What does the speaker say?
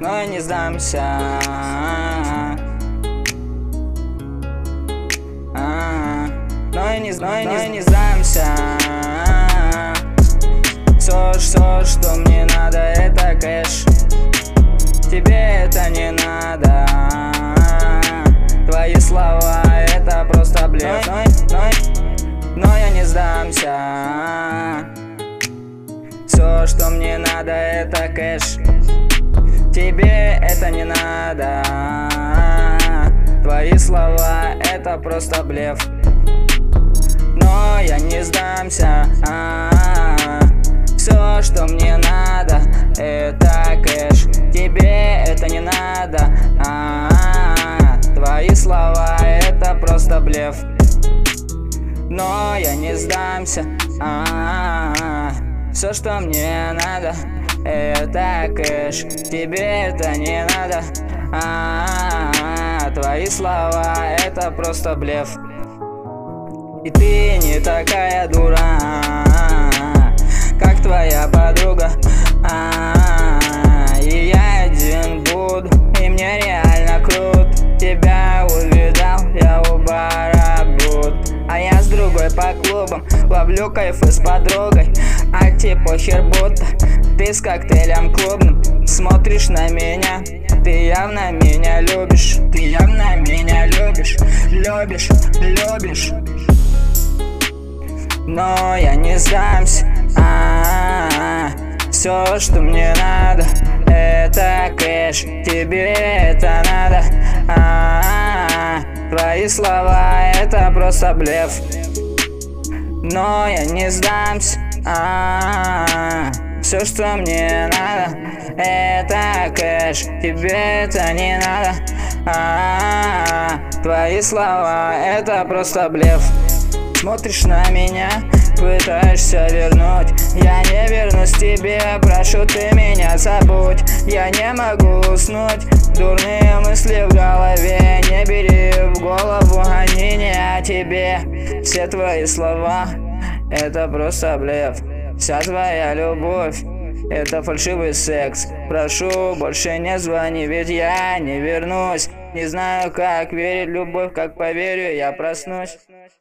но я не сдамся. Но я не сдамся. Все, что мне надо, это кэш. Тебе это не надо. Твои слова, это просто блеф. Но я не сдамся. Все, что мне надо, это кэш. Тебе это не надо. Твои слова, это просто блеф. Но я не сдамся. Все, что мне надо, это кэш. Тебе это не надо. Твои слова, это просто блеф. Но я не сдамся. Все, что мне надо, это кэш. Тебе это не надо. Твои слова, это просто блеф. И ты не такая дура, как твоя подруга. И я один буду, и мне реально круто. Тебя увидал, я у бара буд. А я с другой по клубам ловлю кайфы с подругой. А тебе похер будто ты с коктейлем клубным смотришь на меня. Ты явно меня любишь. Ты явно меня любишь. Любишь. Но я не сдамся. Все, что мне надо, это кэш. Тебе это надо. Твои слова, это просто блеф. Но я не сдамся. Все, что мне надо, это кэш. Тебе это не надо. Твои слова, это просто блеф. Смотришь на меня, пытаешься вернуть. Я не вернусь тебе, прошу, ты меня забудь. Я не могу уснуть, дурные мысли в голове. Не бери в голову, они не о тебе. Все твои слова, это просто блеф. Вся твоя любовь, это фальшивый секс. Прошу, больше не звони, ведь я не вернусь. Не знаю, как верить в любовь, как поверю, я проснусь.